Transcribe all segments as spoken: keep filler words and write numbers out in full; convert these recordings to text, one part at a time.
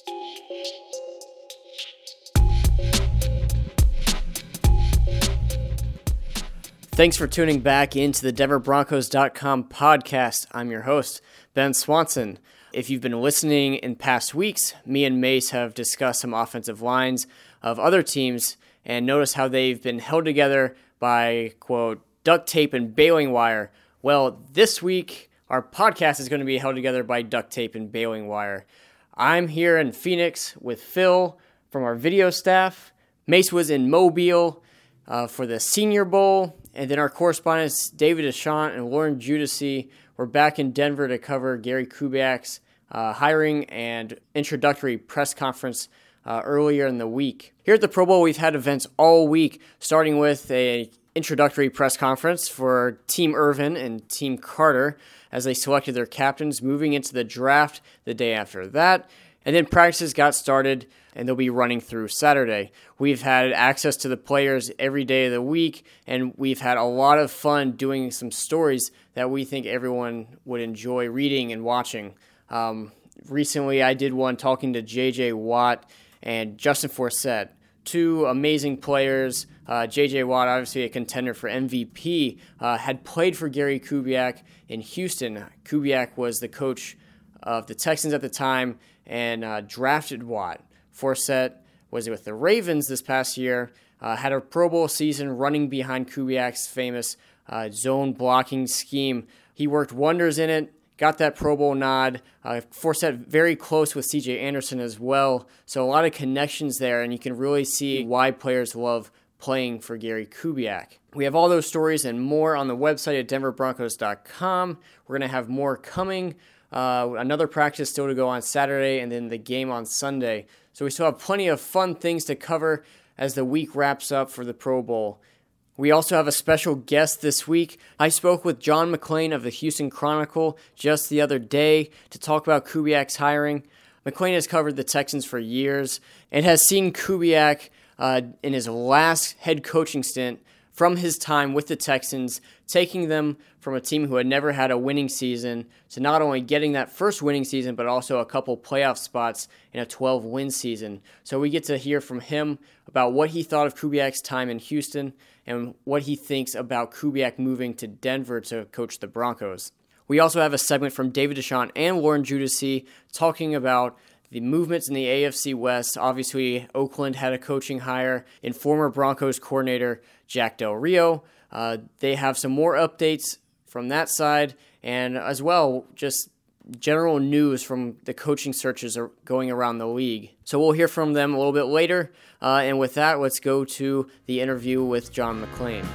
Thanks for tuning back into the Denver Broncos dot com podcast. I'm your host, Ben Swanson. If you've been listening in past weeks, me and Mace have discussed some offensive lines of other teams and notice how they've been held together by, quote, duct tape and baling wire. Well, this week, our podcast is going to be held together by duct tape and baling wire. I'm here in Phoenix with Phil from our video staff. Mace was in Mobile uh, for the Senior Bowl. And then our correspondents, David Deschamps and Lauren Giudice, were back in Denver to cover Gary Kubiak's uh, hiring and introductory press conference uh, earlier in the week. Here at the Pro Bowl, we've had events all week, starting with a introductory press conference for Team Irvin and Team Carter as they selected their captains, moving into the draft the day after that. And then practices got started, and they'll be running through Saturday. We've had access to the players every day of the week, and we've had a lot of fun doing some stories that we think everyone would enjoy reading and watching. Um, recently, I did one talking to J J Watt and Justin Forsett, two amazing players. Uh, J J Watt, obviously a contender for M V P, uh, had played for Gary Kubiak in Houston. Kubiak was the coach of the Texans at the time and uh, drafted Watt. Forsett was with the Ravens this past year, uh, had a Pro Bowl season running behind Kubiak's famous uh, zone blocking scheme. He worked wonders in it, got that Pro Bowl nod. Uh, Forsett very close with C J Anderson as well, so a lot of connections there, and you can really see why players love playing for Gary Kubiak. We have all those stories and more on the website at Denver Broncos dot com. We're going to have more coming. Uh, another practice still to go on Saturday, and then the game on Sunday. So we still have plenty of fun things to cover as the week wraps up for the Pro Bowl. We also have a special guest this week. I spoke with John McClain of the Houston Chronicle just the other day to talk about Kubiak's hiring. McClain has covered the Texans for years and has seen Kubiak uh, in his last head coaching stint from his time with the Texans, taking them from a team who had never had a winning season to not only getting that first winning season, but also a couple playoff spots in a twelve-win season. So we get to hear from him about what he thought of Kubiak's time in Houston and what he thinks about Kubiak moving to Denver to coach the Broncos. We also have a segment from David Deschamps and Lauren Giudice talking about the movements in the A F C West. Obviously, Oakland had a coaching hire in former Broncos coordinator Jack Del Rio. Uh, they have some more updates from that side, and as well, just general news from the coaching searches are going around the league. So we'll hear from them a little bit later. Uh, and with that, let's go to the interview with John McClain.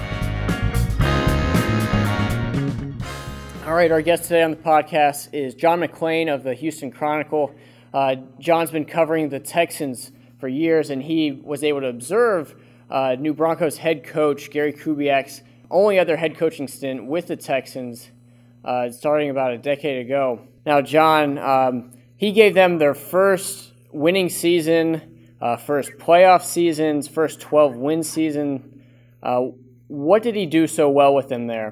All right, our guest today on the podcast is John McClain of the Houston Chronicle. Uh, John's been covering the Texans for years, and he was able to observe uh, new Broncos head coach Gary Kubiak's only other head coaching stint with the Texans, uh, starting about a decade ago. Now, John, um, he gave them their first winning season, uh, first playoff seasons, first twelve-win season. Uh, what did he do so well with them there?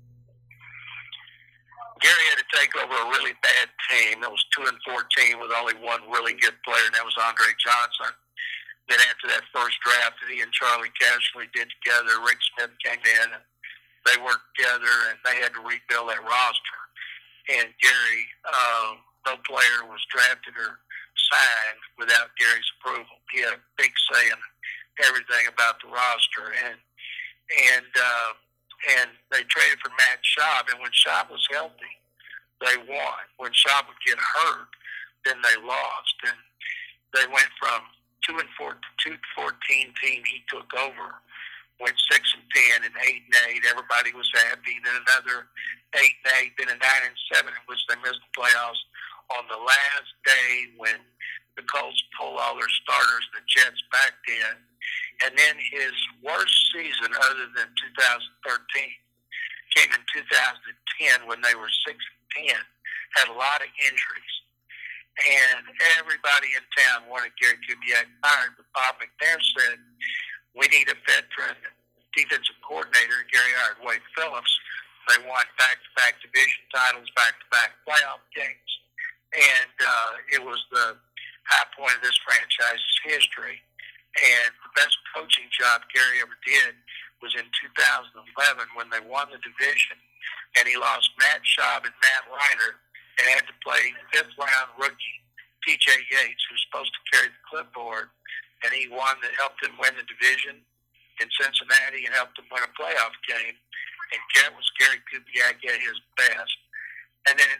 Gary had to take over a really bad team. It was two and fourteen with only one really good player, and that was Andre Johnson. Then after that first draft that he and Charlie Casserly did together, Rick Smith came in, and they worked together, and they had to rebuild that roster. And Gary, uh, no player was drafted or signed without Gary's approval. He had a big say in everything about the roster, and and uh, and they traded for Matt Schaub, and when Schaub was healthy, they won. When Schaub would get hurt, then they lost, and they went from two and four to two fourteen team he took over, went six and ten and eight and eight. Everybody was happy. Then another eight and eight, then a nine and seven, in which they missed the playoffs on the last day when the Colts pulled all their starters, the Jets backed in. And then his worst season, other than two thousand thirteen, came in two thousand ten when they were six and ten. Had a lot of injuries. And everybody in town wanted Gary Kubiak fired, but Bob McNair said, we need a veteran defensive coordinator. Gary hired Wade Phillips. They won back-to-back division titles, back-to-back playoff games. And uh, it was the high point of this franchise's history. And the best coaching job Gary ever did was in two thousand eleven when they won the division, and he lost Matt Schaub and Matt Reiner and had to play fifth round rookie T J Yates, who's supposed to carry the clipboard, and he won that helped him win the division in Cincinnati and helped him win a playoff game. And that was Gary Kubiak at his best. And then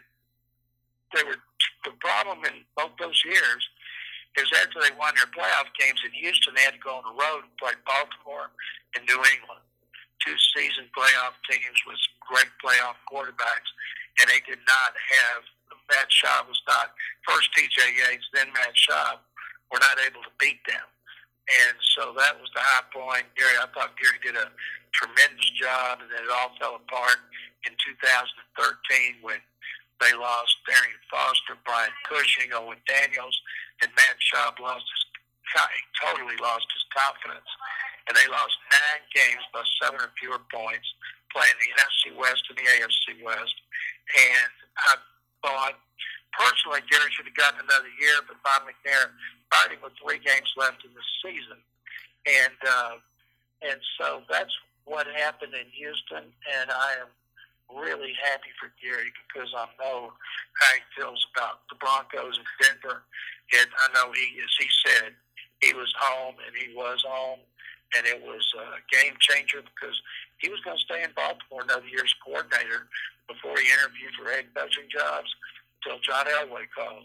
they were the problem in both those years is after they won their playoff games in Houston, they had to go on the road and play Baltimore and New England, two season playoff teams with great playoff quarterbacks, and they did not have Matt Schaub was not first T J Yates, then Matt Schaub were not able to beat them. And so that was the high point. Gary, I thought Gary did a tremendous job, and then it all fell apart in two thousand thirteen when they lost Darian Foster, Brian Cushing, Owen Daniels, and Matt Schaub lost his, he totally lost his confidence. And they lost nine games by seven or fewer points, playing the N F C West and the A F C West. And I thought, personally, Gary should have gotten another year, but Bob McNair fighting with three games left in the season. And uh, and so that's what happened in Houston, and I am really happy for Gary because I know how he feels about the Broncos in Denver. And I know he, as he said, he was home, and he was home, and it was a game changer because he was going to stay in Baltimore another year as coordinator before he interviewed for head coaching jobs until John Elway called.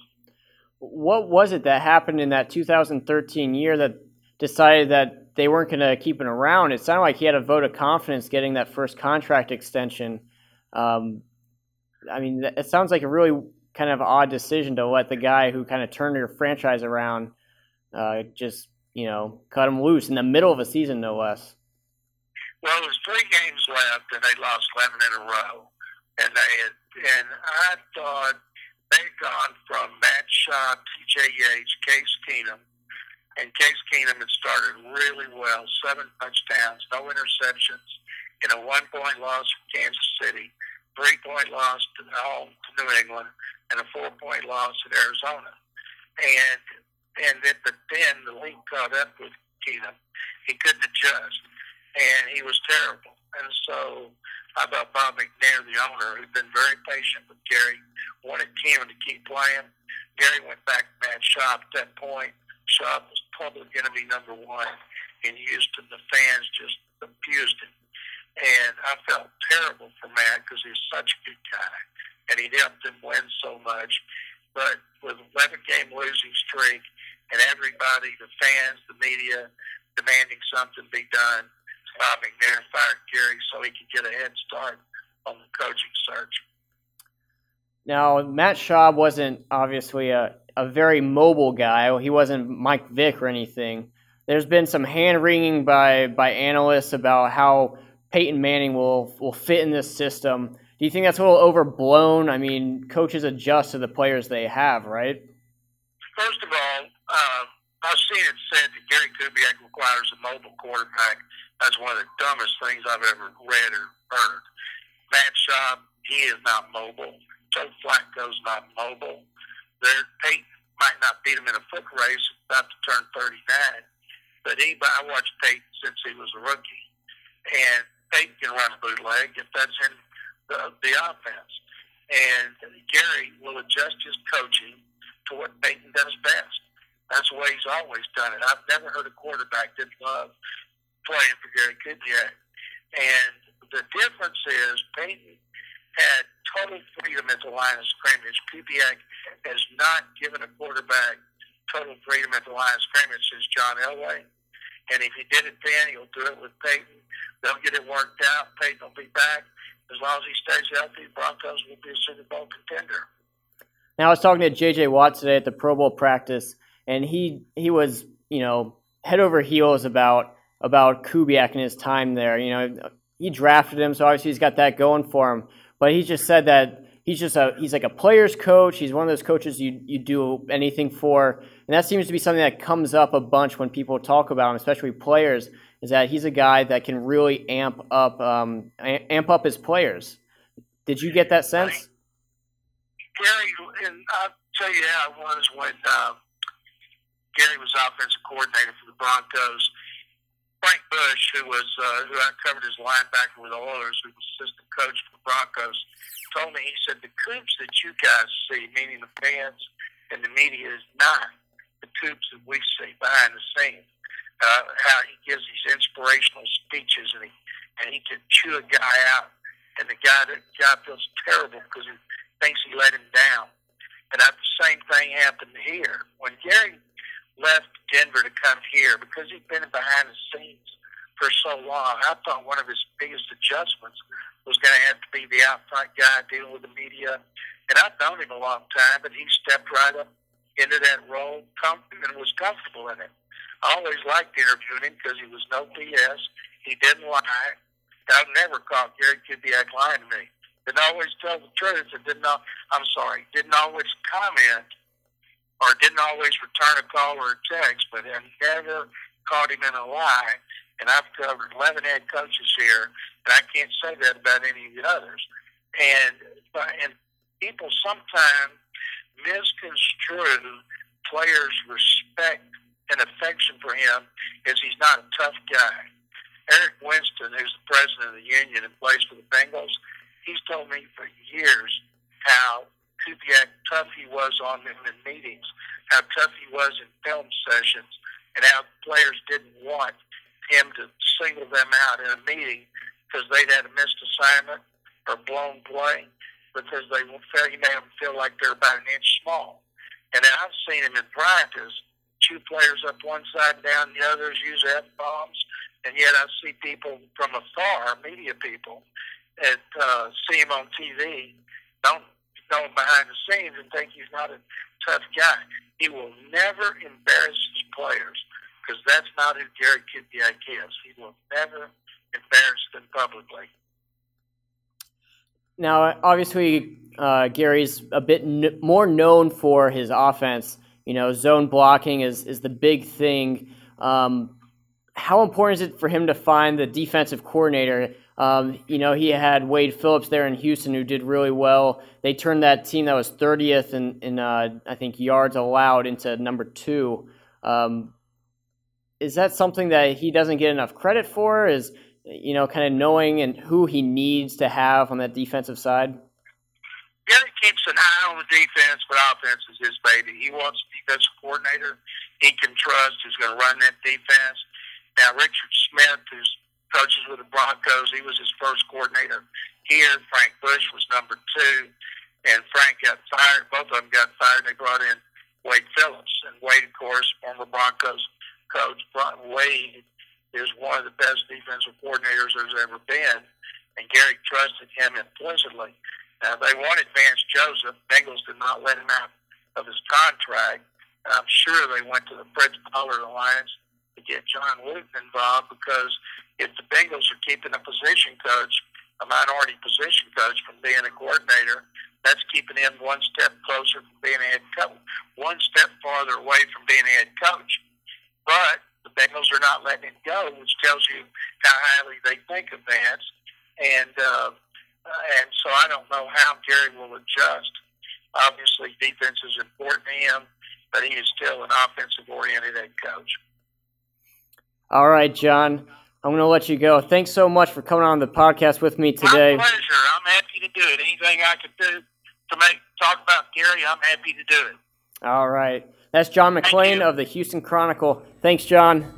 What was it that happened in that two thousand thirteen year that decided that they weren't going to keep him around? It sounded like he had a vote of confidence getting that first contract extension. Um, I mean, it sounds like a really kind of odd decision to let the guy who kind of turned your franchise around uh, just, you know, cut him loose in the middle of a season, no less. Well, there was three games left, and they lost eleven in a row. And they had, and I thought they'd gone from Matt Schaub, T J Yates, Case Keenum, and Case Keenum had started really well, seven touchdowns, no interceptions, in a one-point loss from Kansas City, three-point loss to home to New England, and a four-point loss at Arizona. And and then, but then the league caught up with Keenum. He couldn't adjust, and he was terrible. And so I thought Bob McNair, the owner, who'd been very patient with Gary, wanted Keenum to keep playing. Gary went back to Matt Schaub at that point. Schaub was probably going to be number one in Houston. The fans just abused him. And I felt terrible for Matt because he's such a good guy, and he helped them win so much. But with an eleven-game losing streak and everybody, the fans, the media, demanding something be done, Bob McNair fired Gary so he could get a head start on the coaching search. Now, Matt Schaub wasn't obviously a, a very mobile guy. He wasn't Mike Vick or anything. There's been some hand-wringing by, by analysts about how Peyton Manning will will fit in this system. Do you think that's a little overblown? I mean, coaches adjust to the players they have, right? First of all, uh, I've seen it said that Gary Kubiak requires a mobile quarterback. That's one of the dumbest things I've ever read or heard. Matt Schaub, he is not mobile. Joe Flacco's not mobile. Their Peyton might not beat him in a foot race, about to turn thirty-nine, but he, I watched Peyton since he was a rookie, and Peyton can run a bootleg if that's in the, the offense. And Gary will adjust his coaching to what Peyton does best. That's the way he's always done it. I've never heard a quarterback that loved playing for Gary Kubiak. And the difference is Peyton had total freedom at the line of scrimmage. Kubiak has not given a quarterback total freedom at the line of scrimmage since John Elway. And if he did it then, he'll do it with Peyton. They'll get it worked out. Peyton will be back. As long as he stays healthy, Broncos will be a Super Bowl contender. Now, I was talking to J J Watt today at the Pro Bowl practice, and he he was, you know, head over heels about about Kubiak and his time there. You know, he drafted him, so obviously he's got that going for him. But he just said that he's just a he's like a player's coach. He's one of those coaches you you do anything for, and that seems to be something that comes up a bunch when people talk about him, especially players. Is that he's a guy that can really amp up um, amp up his players. Did you get that sense? Gary, and I'll tell you how it was when uh, Gary was offensive coordinator for the Broncos. Frank Bush, who was uh, who I covered his linebacker with the Oilers, who was assistant coach for the Broncos, told me, he said, the Cougs that you guys see, meaning the fans and the media, is not the Cougs that we see behind the scenes. Uh, how he gives these inspirational speeches, and he and he can chew a guy out, and the guy the guy feels terrible because he thinks he let him down. And that the same thing happened here when Gary left Denver to come here, because he'd been behind the scenes for so long. I thought one of his biggest adjustments was going to have to be the out front guy dealing with the media. And I've known him a long time, but he stepped right up into that role and was comfortable in it. I always liked interviewing him because he was no B S. He didn't lie. I've never caught Gary Kubiak lying to me. Didn't always tell the truth. And didn't. I'm sorry. Didn't always comment, or didn't always return a call or a text, but I never caught him in a lie. And I've covered eleven head coaches here, and I can't say that about any of the others. And and people sometimes misconstrue players' respect and affection for him as he's not a tough guy. Eric Winston, who's the president of the union and plays for the Bengals, he's told me for years how Kubiak tough he was on them in meetings, how tough he was in film sessions, and how players didn't want him to single them out in a meeting because they'd had a missed assignment or blown play, because they felt he made them feel like they're about an inch small. And I've seen him in practice chew players up one side and down the others, use F-bombs, and yet I see people from afar, media people, that uh, see him on T V, don't know him behind the scenes and think he's not a tough guy. He will never embarrass his players, because that's not who Gary Kubiak is. He will never embarrass them publicly. Now, obviously, uh, Gary's a bit n- more known for his offense. You know, zone blocking is, is the big thing. Um, how important is it for him to find the defensive coordinator? Um, you know, he had Wade Phillips there in Houston, who did really well. They turned that team that was thirtieth in, in uh, I think, yards allowed into number two. Um, is that something that he doesn't get enough credit for? Is, you know, kind of knowing and who he needs to have on that defensive side? Gary keeps an eye on the defense, but offense is his baby. He wants a defensive coordinator he can trust, who's going to run that defense. Now, Richard Smith, who's coaches with the Broncos, he was his first coordinator here. Frank Bush was number two, and Frank got fired. Both of them got fired. They brought in Wade Phillips, and Wade, of course, former Broncos coach. Wade is one of the best defensive coordinators there's ever been, and Gary trusted him implicitly. Now, they wanted Vance Joseph. Bengals did not let him out of his contract. I'm sure they went to the Fritz Pollard Alliance to get John Wooten involved, because if the Bengals are keeping a position coach, a minority position coach, from being a coordinator, that's keeping him one step closer from being a head coach, one step farther away from being a head coach. But the Bengals are not letting him go, which tells you how highly they think of Vance. And uh, and so I don't know how Gary will adjust. Obviously, defense is important to him, but he is still an offensive-oriented head coach. All right, John. I'm going to let you go. Thanks so much for coming on the podcast with me today. My pleasure. I'm happy to do it. Anything I can do to make talk about Gary, I'm happy to do it. All right. That's John McClain of the Houston Chronicle. Thanks, John.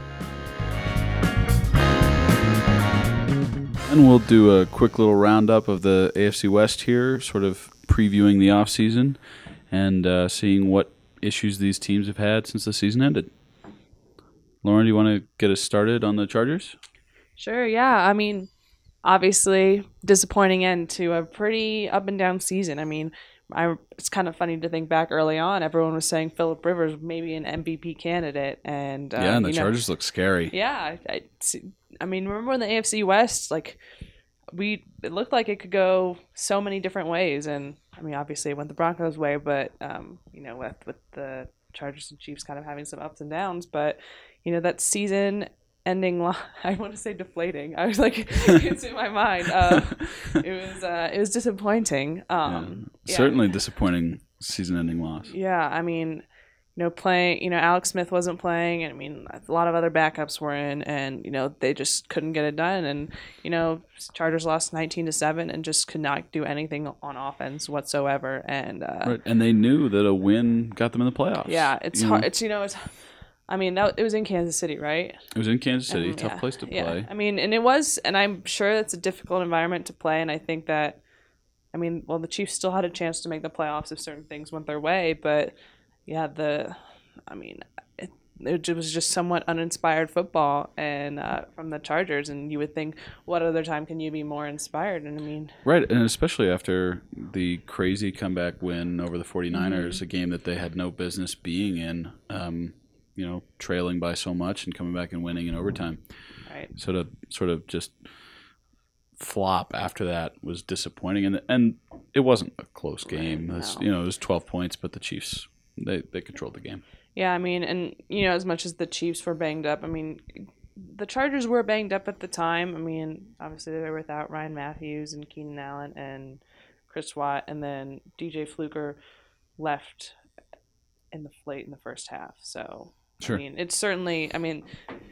And we'll do a quick little roundup of the A F C West here, sort of previewing the offseason and uh, seeing what issues these teams have had since the season ended. Lauren, do you want to get us started on the Chargers? Sure, yeah. I mean, obviously, disappointing end to a pretty up and down season. I mean, I, it's kind of funny to think back early on. Everyone was saying Phillip Rivers maybe an M V P candidate, and uh, yeah, and the you Chargers know, look scary. Yeah, I, I mean, remember in the A F C West, like we it looked like it could go so many different ways, and I mean, obviously, it went the Broncos' way, but um, you know, with with the Chargers and Chiefs kind of having some ups and downs, but you know, that season ending, lo- I want to say deflating. I was like, it's in my mind. Uh, it was uh, it was disappointing. Um, yeah, yeah. Certainly disappointing season-ending loss. Yeah, I mean, you know, playing, you know, Alex Smith wasn't playing, and I mean, a lot of other backups were in, and, you know, they just couldn't get it done. And, you know, Chargers lost nineteen to seven and just could not do anything on offense whatsoever. And, uh, right. And they knew that a win got them in the playoffs. Yeah, it's you hard. know? It's, you know, it's, I mean, that, it was in Kansas City, right? It was in Kansas City, Um, tough yeah, place to yeah. play. I mean, and it was, and I'm sure it's a difficult environment to play, and I think that, I mean, well, the Chiefs still had a chance to make the playoffs if certain things went their way, but yeah, the, I mean, it, it was just somewhat uninspired football, and uh, from the Chargers, and you would think, what other time can you be more inspired? And I mean, right, and especially after the crazy comeback win over the 49ers, mm-hmm. a game that they had no business being in, um, you know, trailing by so much and coming back and winning in overtime. Right. So to sort of just flop after that was disappointing, and and it wasn't a close game. Right, It was, no. you know, it was twelve points, but the Chiefs they they controlled the game. Yeah, I mean, and, you know, as much as the Chiefs were banged up, I mean, the Chargers were banged up at the time. I mean, obviously they were without Ryan Matthews and Keenan Allen and Chris Watt, and then D J Fluker left in the late in the first half. So, Sure. I mean, it's certainly, I mean,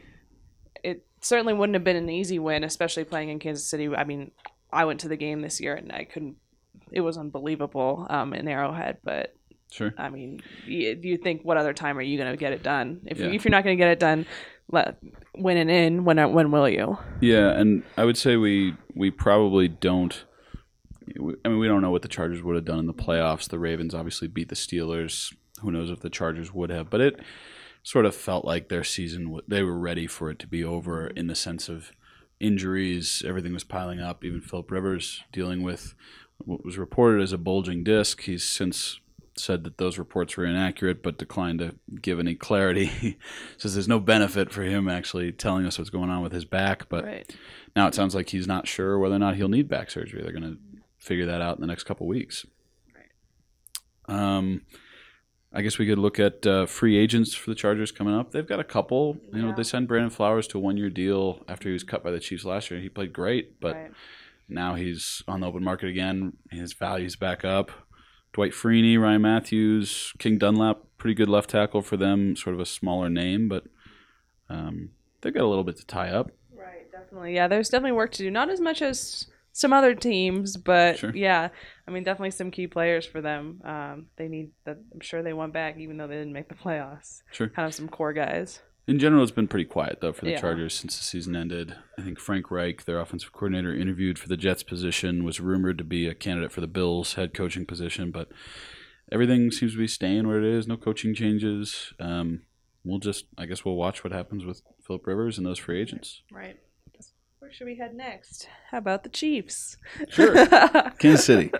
it certainly wouldn't have been an easy win, especially playing in Kansas City. I mean, I went to the game this year, and I couldn't, it was unbelievable um, in Arrowhead, but Sure. I mean, you, you think, what other time are you going to get it done? If, Yeah. if you're not going to get it done, let win it in. When when will you? Yeah, and I would say we we probably don't. I mean, we don't know what the Chargers would have done in the playoffs. The Ravens obviously beat the Steelers. Who knows if the Chargers would have? But it sort of felt like their season, they were ready for it to be over in the sense of injuries. Everything was piling up. Even Philip Rivers dealing with what was reported as a bulging disc. He's since said that those reports were inaccurate, but declined to give any clarity. He says there's no benefit for him actually telling us what's going on with his back. But Right. now it sounds like he's not sure whether or not he'll need back surgery. They're going to figure that out in the next couple weeks. Right. Um, I guess we could look at uh, free agents for the Chargers coming up. They've got a couple. You know, Yeah. they signed Brandon Flowers to a one-year deal after he was cut by the Chiefs last year. He played great, but Right. now he's on the open market again. His value's back up. Dwight Freeney, Ryan Matthews, King Dunlap, pretty good left tackle for them. Sort of a smaller name, but um, they've got a little bit to tie up. Right, definitely. Yeah, there's definitely work to do. Not as much as some other teams, but Sure. yeah, I mean, definitely some key players for them. Um, they need that. I'm sure they want back, even though they didn't make the playoffs. Sure. Kind of some core guys. In general, it's been pretty quiet, though, for the Yeah. Chargers since the season ended. I think Frank Reich, their offensive coordinator, interviewed for the Jets position, was rumored to be a candidate for the Bills head coaching position, but everything seems to be staying where it is. No coaching changes. Um, we'll just, I guess we'll watch what happens with Philip Rivers and those free agents. Right. Where should we head next? How about the Chiefs? Sure. Kansas City.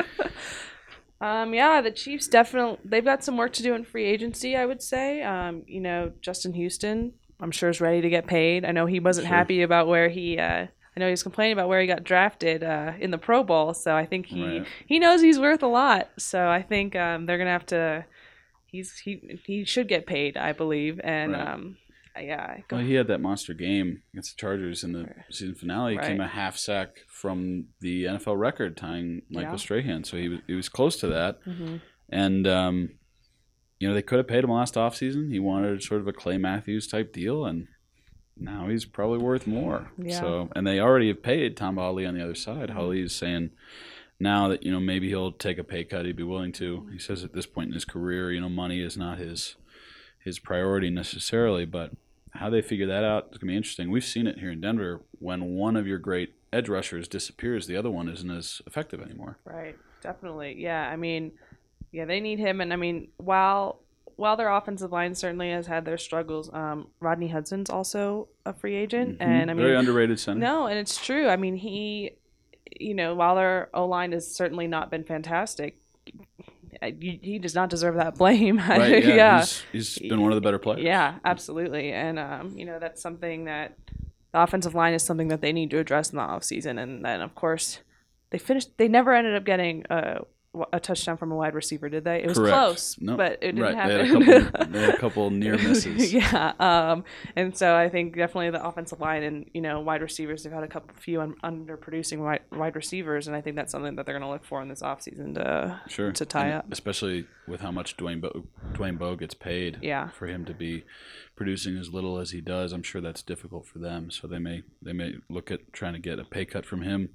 Um, yeah, the Chiefs definitely, they've got some work to do in free agency, I would say. Um, you know, Justin Houston, I'm sure is ready to get paid. I know he wasn't Sure. happy about where he, uh, I know he was complaining about where he got drafted uh, in the Pro Bowl. So I think he, Right. he knows he's worth a lot. So I think um, they're going to have to, he's he he should get paid, I believe. And Right. um, yeah. Go, Well, he had that monster game against the Chargers in the season finale. He Right. came a half sack from the N F L record, tying Michael Yeah. Strahan. So he was, he was close to that. Mhm. And, um, you know, they could have paid him last offseason. He wanted sort of a Clay Matthews type deal, and now he's probably worth more. Yeah. So, and they already have paid Tom Hawley on the other side. Mm-hmm. Hawley's saying now that, you know, maybe he'll take a pay cut. He'd be willing to. He says at this point in his career, you know, money is not his his priority necessarily, but how they figure that out is going to be interesting. We've seen it here in Denver. When one of your great edge rushers disappears, the other one isn't as effective anymore. Right, definitely. Yeah, I mean, yeah, they need him. And I mean, while while their offensive line certainly has had their struggles, um, Rodney Hudson's also a free agent. Mhm. And I mean, Very underrated center. no, and it's true. I mean, he, you know, while their O-line has certainly not been fantastic, he, he does not deserve that blame. Right, yeah. yeah. He's, he's been one of the better players. Yeah, absolutely. And, um, you know, that's something that the offensive line is something that they need to address in the offseason. And then, of course, they finished, they never ended up getting a, a touchdown from a wide receiver, did they? It was Correct. close, Nope. but it didn't right. happen. They had a couple, they had a couple near misses. yeah. Um, and so I think definitely the offensive line and, you know, wide receivers, they've had a couple few un- underproducing wide, wide receivers, and I think that's something that they're going to look for in this offseason to Sure. to tie and up. Especially with how much Dwayne Bo- Dwayne Bowe gets paid. Yeah. For him to be producing as little as he does, I'm sure that's difficult for them. So they may they may look at trying to get a pay cut from him.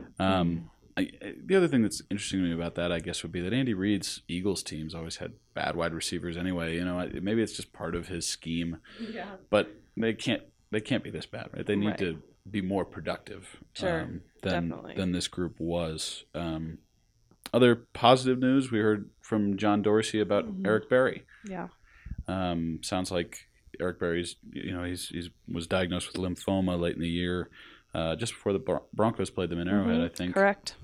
Um, I, the other thing that's interesting to me about that, I guess, would be that Andy Reid's Eagles teams always had bad wide receivers anyway. You know, maybe it's just part of his scheme. Yeah. But they can't they can't be this bad, right? They need Right. to be more productive Sure, um, than definitely. than this group was. Um, other positive news we heard from John Dorsey about Mhm. Eric Berry. Yeah. Um, sounds like Eric Berry's, you know, he's he's was diagnosed with lymphoma late in the year, uh, just before the Bron- Broncos played them in Arrowhead, Mhm. I think. Correct.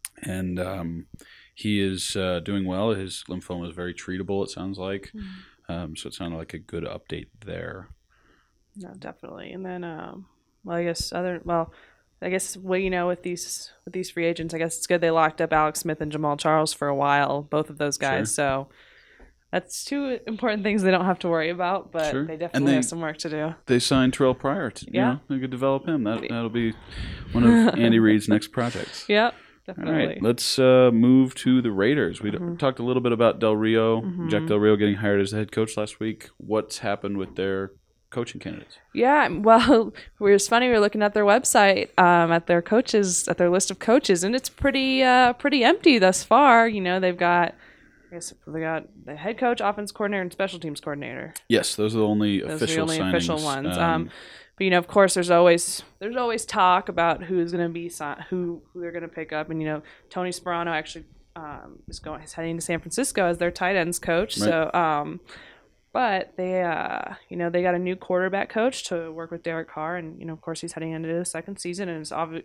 And um, he is uh, doing well. His lymphoma is very treatable, it sounds like. Mm-hmm. Um, so it sounded like a good update there. No, definitely. And then, um, well, I guess other, well, I guess well, you know, with these with these free agents, I guess it's good they locked up Alex Smith and Jamal Charles for a while, both of those guys. Sure. So that's two important things they don't have to worry about, but Sure. they And definitely they- have some work to do. They signed Terrell Pryor. To, you Yeah. know, they could develop him. That, that'll be one of Andy Reid's next projects. Yep, All definitely. right, let's uh, move to the Raiders. We Mhm. talked a little bit about Del Rio, Mhm. Jack Del Rio getting hired as the head coach last week. What's happened with their coaching candidates? Yeah, well, it was funny. We were looking at their website, um, at their coaches, at their list of coaches, and it's pretty, uh, pretty empty thus far. You know, they've got, I guess they got the head coach, offense coordinator, and special teams coordinator. Yes, those are the only Those official are the only signings. official ones. Um, Um, but you know, of course, there's always there's always talk about who's going to be si- who who they're going to pick up, and you know, Tony Sperano actually um, is going is heading to San Francisco as their tight ends coach. Right. So, um, but they uh, you know they got a new quarterback coach to work with Derek Carr, and you know, of course, he's heading into his second season, and it's obvious.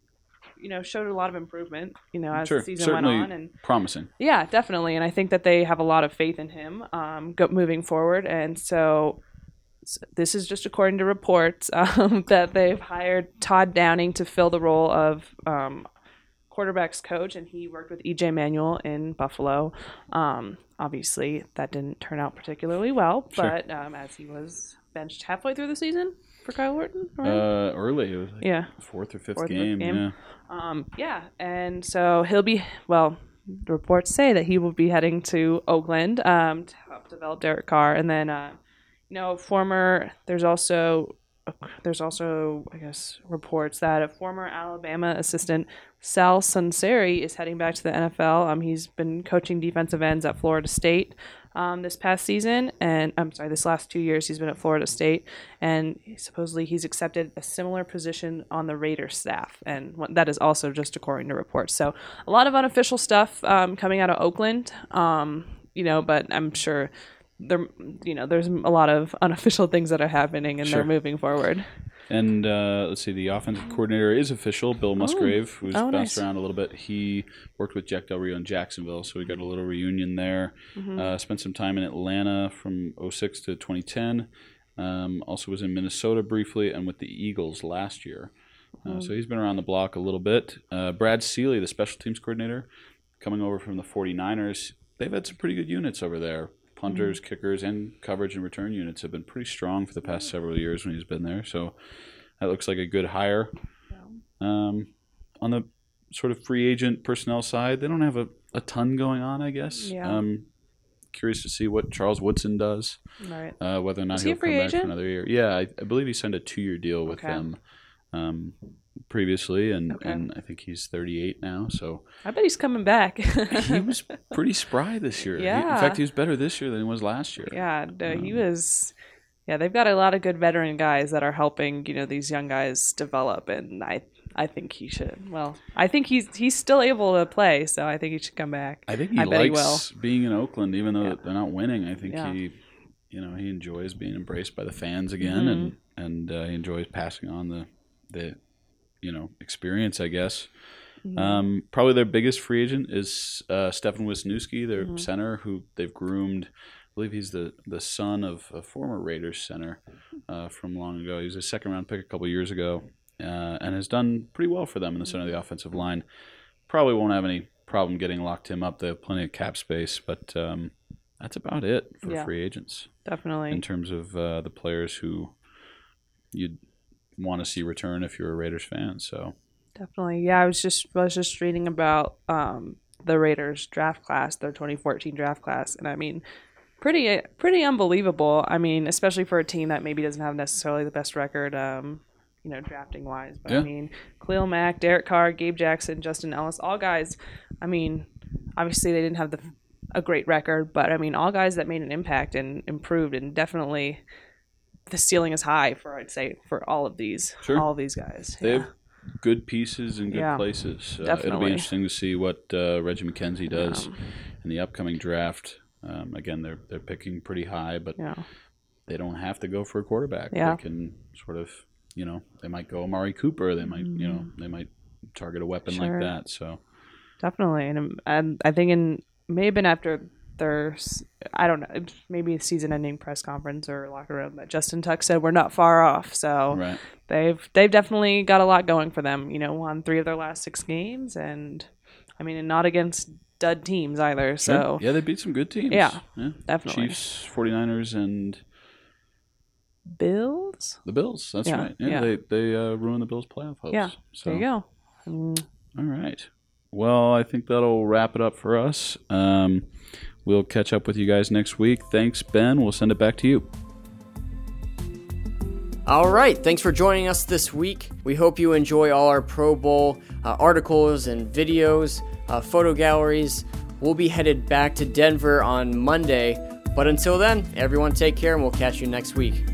You know, showed a lot of improvement. You know, as sure, the season certainly went on, and promising. yeah, definitely. And I think that they have a lot of faith in him um, go, moving forward. And so s- this is just according to reports um, that they've hired Todd Downing to fill the role of um, quarterbacks coach. And he worked with E J Manuel in Buffalo. Um, obviously, that didn't turn out particularly well, Sure. but um, as he was benched halfway through the season for Kyle Orton, right? Uh, early, it was like yeah. fourth or fifth Fourth or fifth game. game. Yeah. Um, yeah, and so he'll be, well, the reports say that he will be heading to Oakland um, to help develop Derek Carr. And then, uh, you know, former, there's also, there's also, I guess, reports that a former Alabama assistant, Sal Sunseri, is heading back to the N F L. Um, he's been coaching defensive ends at Florida State um, this past season. And I'm sorry, this last two years he's been at Florida State. And supposedly he's accepted a similar position on the Raiders staff. And what- that is also just according to reports. So a lot of unofficial stuff um, coming out of Oakland, um, you know, but I'm sure there, you know, there's a lot of unofficial things that are happening and Sure. they're moving forward. And uh, let's see, the offensive coordinator is official, Bill Musgrave, who's Oh, bounced nice. around a little bit. He worked with Jack Del Rio in Jacksonville, so we got a little reunion there. Mm-hmm. Uh, spent some time in Atlanta from oh six to twenty ten. Um, also was in Minnesota briefly and with the Eagles last year. Uh, Mm-hmm. so he's been around the block a little bit. Uh, Brad Seeley, the special teams coordinator, coming over from the 49ers. They've had some pretty good units over there. Punters, kickers, and coverage and return units have been pretty strong for the past several years when he's been there. So that looks like a good hire. Um, on the sort of free agent personnel side, they don't have a, a ton going on, I guess. Yeah. Um, curious to see what Charles Woodson does, Right. uh, whether or not Is he he'll a free come back agent? for another year. Yeah, I, I believe he signed a two-year deal with Okay. them um, previously, and, Okay. and I think he's thirty-eight now. So I bet he's coming back. he was pretty spry this year. He- in Yeah. fact, he was better this year than he was last year. Yeah, no, he Um, was. Yeah, they've got a lot of good veteran guys that are helping, you know, these young guys develop, and I, I think he should. Well, I think he's he's still able to play, so I think he should come back. I think he I bet he likes being in Oakland, even though Yeah. they're not winning. I think Yeah. he, you know, he enjoys being embraced by the fans again, Mm-hmm. and and uh, he enjoys passing on the the, you know, experience, I guess. Mm-hmm. Um, probably their biggest free agent is uh, Stefan Wisniewski, their Mm-hmm. center, who they've groomed. I believe he's the, the son of a former Raiders center uh, from long ago. He was a second round pick a couple years ago, uh, and has done pretty well for them in the center of the offensive line. Probably won't have any problem getting locked him up. They have plenty of cap space, but um, that's about it for Yeah. free agents. Definitely. In terms of uh, the players who you'd want to see return if you're a Raiders fan. So Definitely. Yeah, I was just I was just reading about um, the Raiders draft class, their twenty fourteen draft class, and I mean, pretty pretty unbelievable. I mean, especially for a team that maybe doesn't have necessarily the best record, um, you know, drafting wise. But Yeah. I mean, Khalil Mack, Derek Carr, Gabe Jackson, Justin Ellis, all guys. I mean, obviously they didn't have the a great record, but I mean, all guys that made an impact and improved, and definitely the ceiling is high for I'd say for all of these, Sure. all of these guys. they Yeah. have good pieces in good Yeah, places. Uh, it'll definitely. be interesting to see what uh, Reggie McKenzie does Um, in the upcoming draft. Um, again, they're they're picking pretty high, but Yeah. they don't have to go for a quarterback. Yeah. They can sort of, you know, they might go Amari Cooper. They might, you know, they might target a weapon Sure. like that. So Definitely, and um, and I think in may have been after their s- I don't know, maybe a season-ending press conference or locker room that Justin Tuck said we're not far off. So right, they've they've definitely got a lot going for them. You know, won three of their last six games, and I mean, and not against dud teams either. So Sure. yeah, they beat some good teams. Yeah, yeah. definitely. Chiefs, 49ers, and Bills. the Bills. That's Yeah, right. Yeah, yeah. they they uh, ruined the Bills' playoff hopes. Yeah, So. there you go. I mean, All right. Well, I think that'll wrap it up for us. Um, we'll catch up with you guys next week. Thanks, Ben. We'll send it back to you. All right, thanks for joining us this week. We hope you enjoy all our Pro Bowl uh, articles and videos, uh, photo galleries. We'll be headed back to Denver on Monday, but until then, everyone take care and we'll catch you next week.